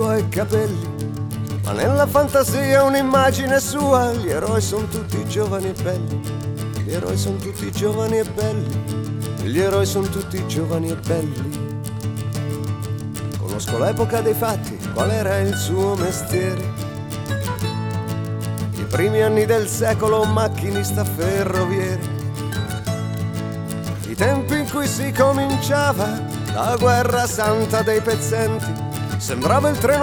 suoi capelli, ma nella fantasia un'immagine sua. Gli eroi sono tutti giovani e belli, gli eroi sono tutti giovani e belli, gli eroi sono tutti giovani e belli. Conosco l'epoca dei fatti, qual era il suo mestiere. I primi anni del secolo, macchinista ferroviere. I tempi in cui si cominciava la guerra santa dei pezzenti. Sembrava il treno